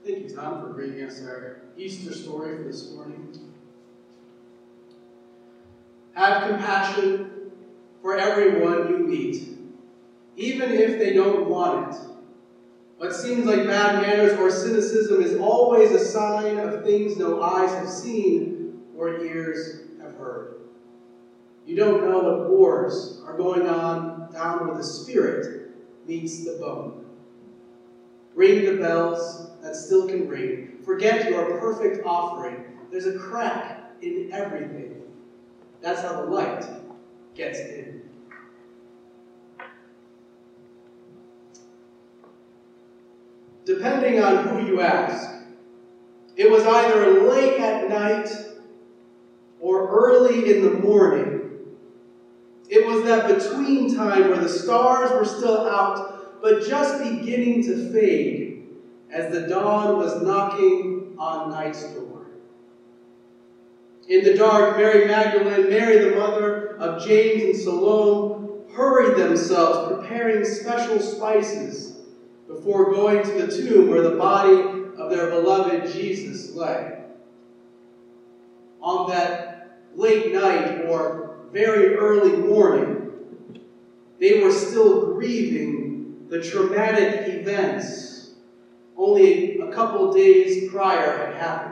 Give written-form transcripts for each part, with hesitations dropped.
Thank you, Tom, for bringing us our Easter story for this morning. Have compassion for everyone you meet, even if they don't want it. What seems like bad manners or cynicism is always a sign of things no eyes have seen or ears have heard. You don't know what wars are going on down where the spirit meets the bone. Ring the bells that still can ring. Forget your perfect offering. There's a crack in everything. That's how the light gets in. Depending on who you ask, it was either late at night or early in the morning. It was that between time where the stars were still out, but just beginning to fade as the dawn was knocking on night's door. In the dark, Mary Magdalene, Mary the mother of James and Salome, hurried themselves, preparing special spices before going to the tomb where the body of their beloved Jesus lay. On that late night or very early morning, they were still grieving the traumatic events only a couple days prior had happened.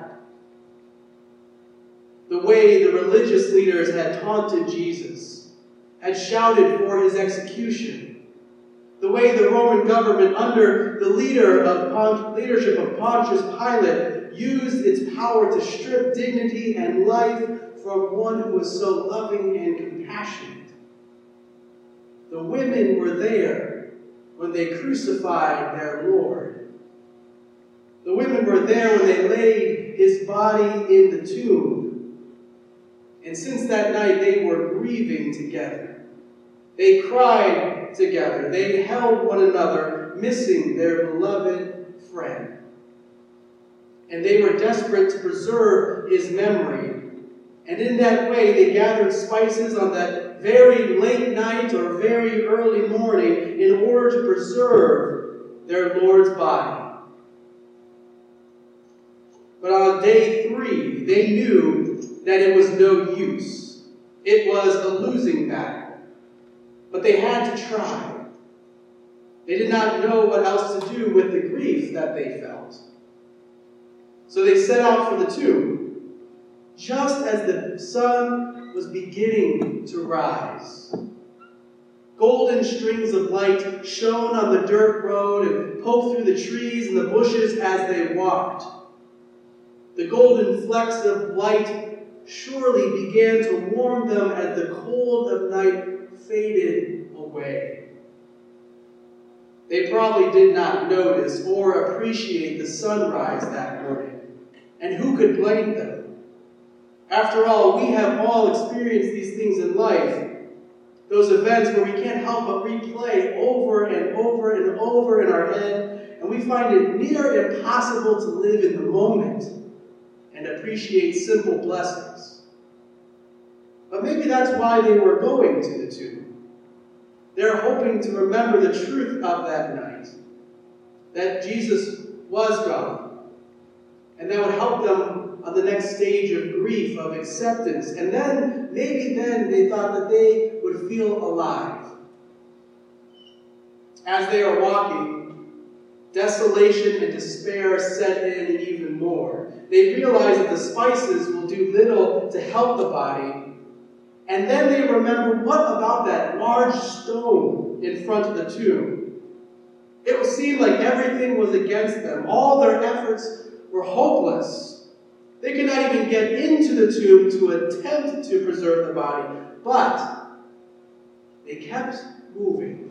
The way the religious leaders had taunted Jesus, had shouted for his execution, the way the Roman government under the leadership of Pontius Pilate used its power to strip dignity and life from one who was so loving and compassionate. The women were there when they crucified their Lord. The women were there when they laid his body in the tomb. And since that night, they were grieving together. They cried together. They held one another, missing their beloved friend. And they were desperate to preserve his memory. And in that way, they gathered spices on that very late night or very early morning in order to preserve their Lord's body. But on day 3, they knew that it was no use. It was a losing battle. But they had to try. They did not know what else to do with the grief that they felt. So they set out for the tomb, just as the sun was beginning to rise. Golden strings of light shone on the dirt road and poked through the trees and the bushes as they walked. The golden flecks of light surely began to warm them as the cold of night faded away. They probably did not notice or appreciate the sunrise that morning, and who could blame them? After all, we have all experienced these things in life, those events where we can't help but replay over and over and over in our head, and we find it near impossible to live in the moment and appreciate simple blessings. But maybe that's why they were going to the tomb. They're hoping to remember the truth of that night, that Jesus was gone, and that would help them on the next stage of grief, of acceptance. And then, maybe then, they thought that they would feel alive. As they are walking, desolation and despair set in even more. They realize that the spices will do little to help the body. And then they remember, what about that large stone in front of the tomb? It would seem like everything was against them. All their efforts were hopeless. They could not even get into the tomb to attempt to preserve the body. But they kept moving.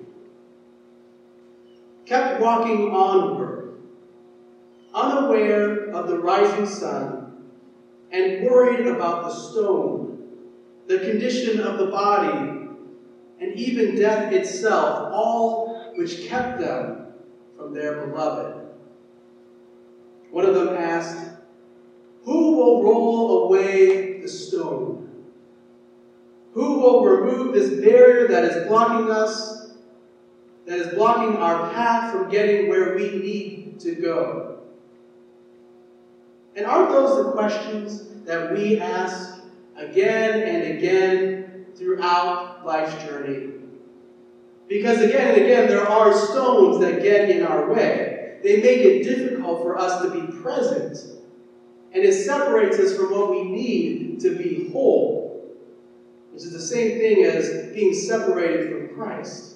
Kept walking onward, unaware of the rising sun, and worried about the stone, the condition of the body, and even death itself, all which kept them from their beloved. One of them asked, "Who will roll away the stone? Who will remove this barrier that is blocking us, that is blocking our path from getting where we need to go?" And aren't those the questions that we ask again and again throughout life's journey? Because again and again, there are stones that get in our way. They make it difficult for us to be present. And it separates us from what we need to be whole, which is the same thing as being separated from Christ.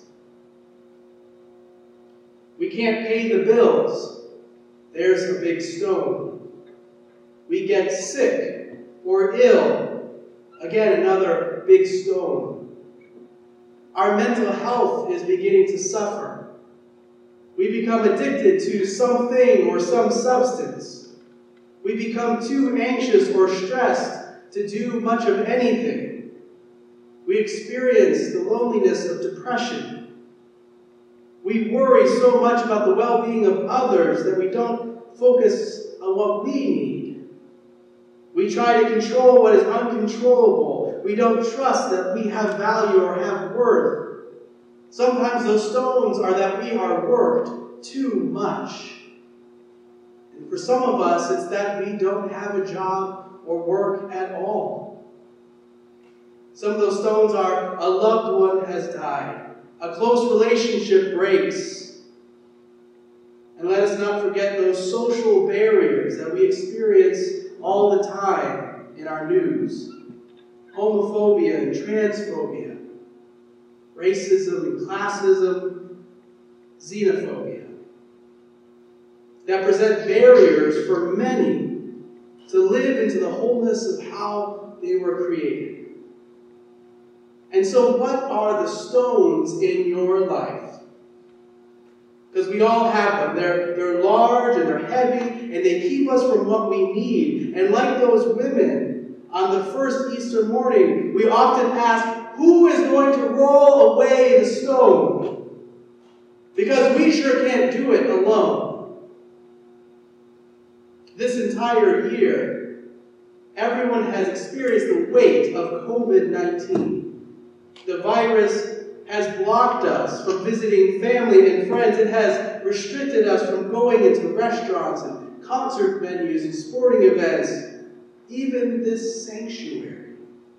We can't pay the bills. There's a big stone. We get sick or ill. Again, another big stone. Our mental health is beginning to suffer. We become addicted to something or some substance. We become too anxious or stressed to do much of anything. We experience the loneliness of depression. We worry so much about the well-being of others that we don't focus on what we need. We try to control what is uncontrollable. We don't trust that we have value or have worth. Sometimes those stones are that we are worked too much. And for some of us, it's that we don't have a job or work at all. Some of those stones are a loved one has died. A close relationship breaks. And let us not forget those social barriers that we experience all the time in our news. Homophobia and transphobia. Racism and classism. Xenophobia. That present barriers for many to live into the wholeness of how they were created. And so what are the stones in your life? Because we all have them. They're large and they're heavy and they keep us from what we need. And like those women on the first Easter morning, we often ask, who is going to roll away the stone? Because we sure can't do it alone. This entire year, everyone has experienced the weight of COVID-19. The virus has blocked us from visiting family and friends. It has restricted us from going into restaurants and concert venues and sporting events, even this sanctuary.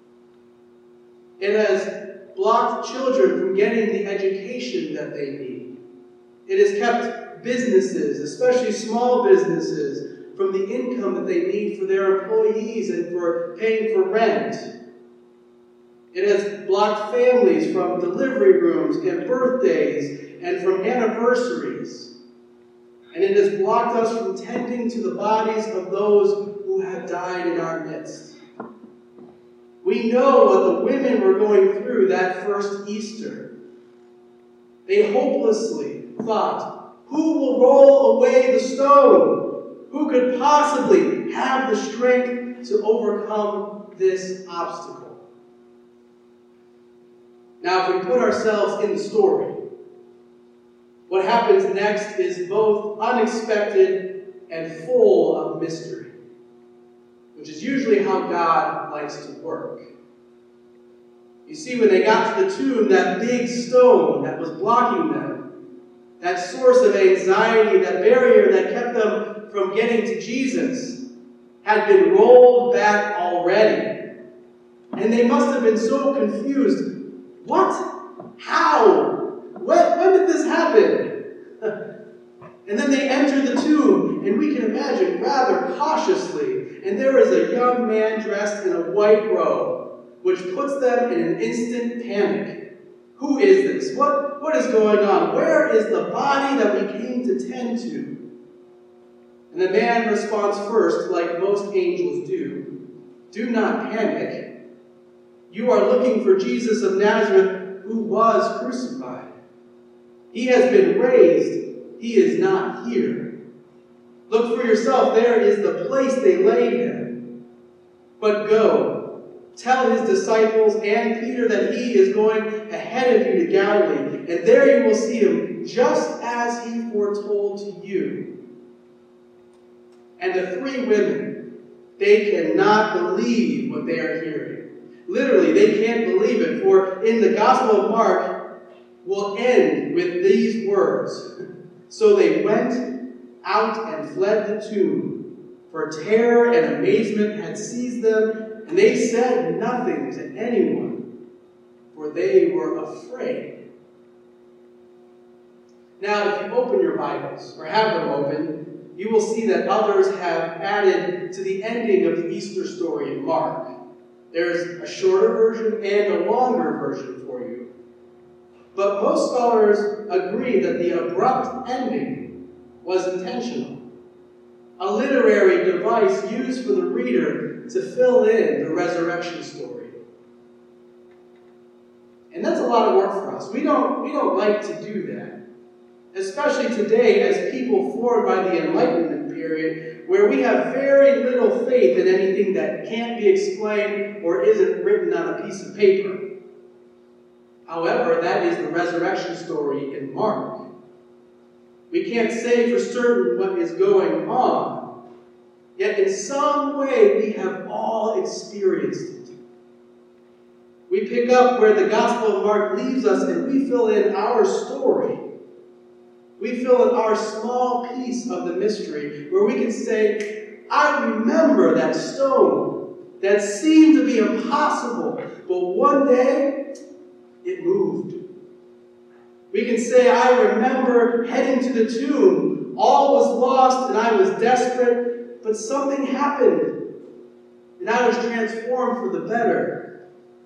It has blocked children from getting the education that they need. It has kept businesses, especially small businesses, from the income that they need for their employees and for paying for rent. It has blocked families from delivery rooms and birthdays and from anniversaries. And it has blocked us from tending to the bodies of those who have died in our midst. We know what the women were going through that first Easter. They hopelessly thought, who will roll away the stone? Who could possibly have the strength to overcome this obstacle? Now, if we put ourselves in the story, what happens next is both unexpected and full of mystery, which is usually how God likes to work. You see, when they got to the tomb, that big stone that was blocking them, that source of anxiety, that barrier that kept them from getting to Jesus, had been rolled back already. And they must have been so confused. What? How? When did this happen? And then they enter the tomb, and we can imagine rather cautiously, and there is a young man dressed in a white robe, which puts them in an instant panic. Who is this? What is going on? Where is the body that we came to tend to? And the man responds first, like most angels do. Do not panic. You are looking for Jesus of Nazareth, who was crucified. He has been raised. He is not here. Look for yourself. There is the place they laid him. But go, tell his disciples and Peter that he is going ahead of you to Galilee, and there you will see him just as he foretold to you. And the three women, they cannot believe what they are hearing. Literally, they can't believe it, for in the Gospel of Mark will end with these words. So they went out and fled the tomb, for terror and amazement had seized them, and they said nothing to anyone, for they were afraid. Now, if you open your Bibles, or have them open, you will see that others have added to the ending of the Easter story in Mark. There's a shorter version and a longer version for you. But most scholars agree that the abrupt ending was intentional. A literary device used for the reader to fill in the resurrection story. And that's a lot of work for us. We don't like to do that. Especially today as people formed by the Enlightenment period, where we have very little faith in anything that can't be explained or isn't written on a piece of paper. However, that is the resurrection story in Mark. We can't say for certain what is going on, yet in some way we have all experienced it. We pick up where the Gospel of Mark leaves us and we fill in our story. We fill in our small piece of the mystery where we can say, I remember that stone that seemed to be impossible, but one day it moved. We can say, I remember heading to the tomb. All was lost and I was desperate, but something happened and I was transformed for the better.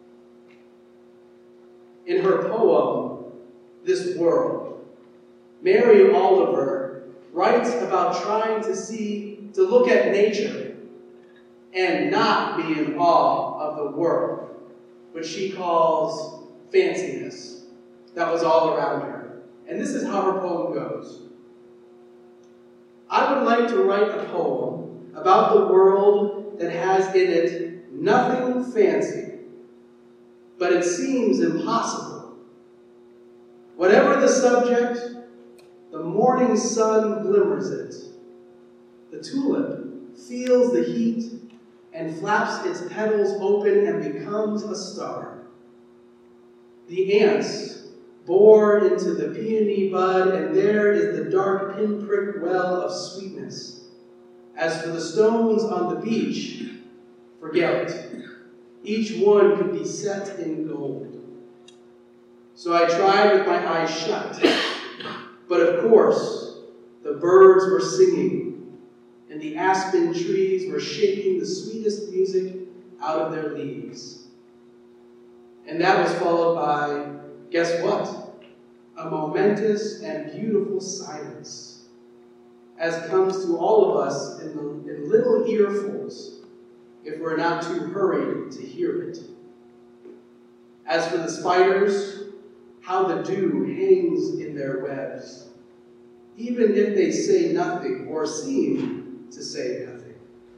In her poem, This World, Mary Oliver writes about trying to look at nature and not be in awe of the world, which she calls fanciness that was all around her. And this is how her poem goes. I would like to write a poem about the world that has in it nothing fancy, but it seems impossible. Whatever the subject, the morning sun glimmers it. The tulip feels the heat and flaps its petals open and becomes a star. The ants bore into the peony bud, and there is the dark pinprick well of sweetness. As for the stones on the beach, forget it. Each one could be set in gold. So I tried with my eyes shut. But of course, the birds were singing, and the aspen trees were shaking the sweetest music out of their leaves. And that was followed by, guess what? A momentous and beautiful silence, as comes to all of us in little earfuls, if we're not too hurried to hear it. As for the spiders, how the dew hangs in their webs, even if they say nothing or seem to say nothing.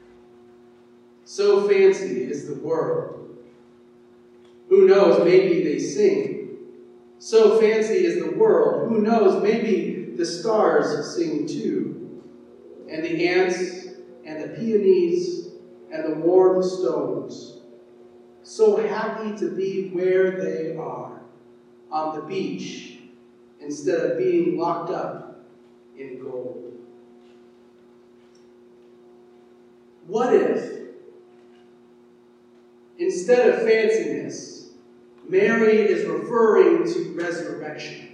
So fancy is the world. Who knows, maybe they sing. So fancy is the world. Who knows, maybe the stars sing too. And the ants and the peonies and the warm stones. So happy to be where they are, on the beach, instead of being locked up in gold. What if, instead of fanciness, Mary is referring to resurrection?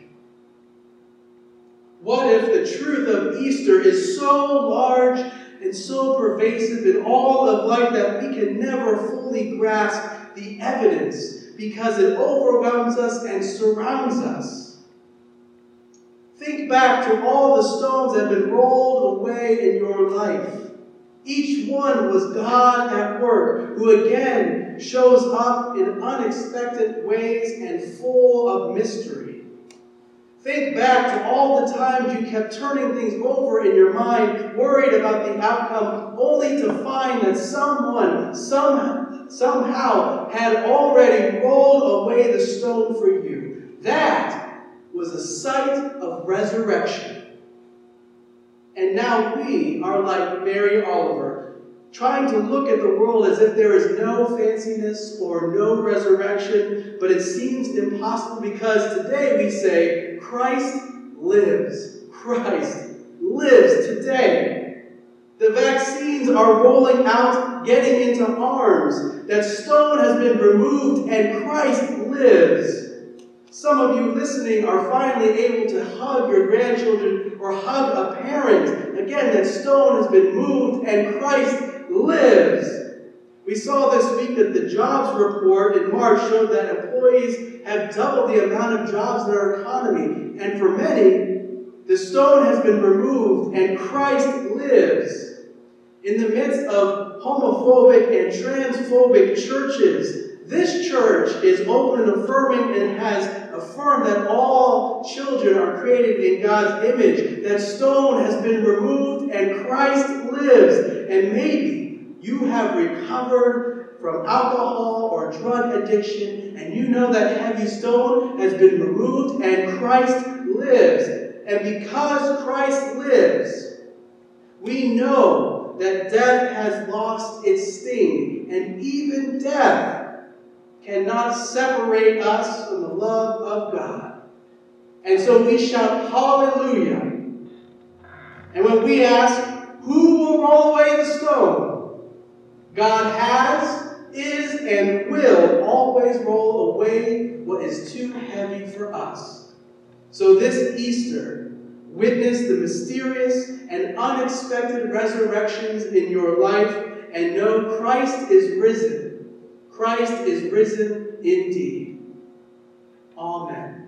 What if the truth of Easter is so large and so pervasive in all of life that we can never fully grasp the evidence because it overwhelms us and surrounds us? Think back to all the stones that have been rolled away in your life. Each one was God at work, who again shows up in unexpected ways and full of mystery. Think back to all the times you kept turning things over in your mind, worried about the outcome, only to find that someone, somehow had already rolled away the stone for you. That was a sight of resurrection. And now we are like Mary Oliver, trying to look at the world as if there is no fanciness or no resurrection, but it seems impossible because today we say, Christ lives. Christ lives today. The vaccines are rolling out, getting into arms. That stone has been removed and Christ lives. Some of you listening are finally able to hug your grandchildren or hug a parent. Again, that stone has been moved and Christ lives. We saw this week that the jobs report in March showed that employees have doubled the amount of jobs in our economy. And for many, the stone has been removed and Christ lives. In the midst of homophobic and transphobic churches, this church is open and affirming and has affirmed that all children are created in God's image. That stone has been removed and Christ lives. And maybe you have recovered from alcohol or drug addiction, and you know that heavy stone has been removed and Christ lives. And because Christ lives, we know that death has lost its sting, and even death cannot separate us from the love of God. And so we shout hallelujah. And when we ask, who will roll away the stone? God has, is, and will always roll away what is too heavy for us. So this Easter, witness the mysterious and unexpected resurrections in your life and know Christ is risen. Christ is risen indeed. Amen.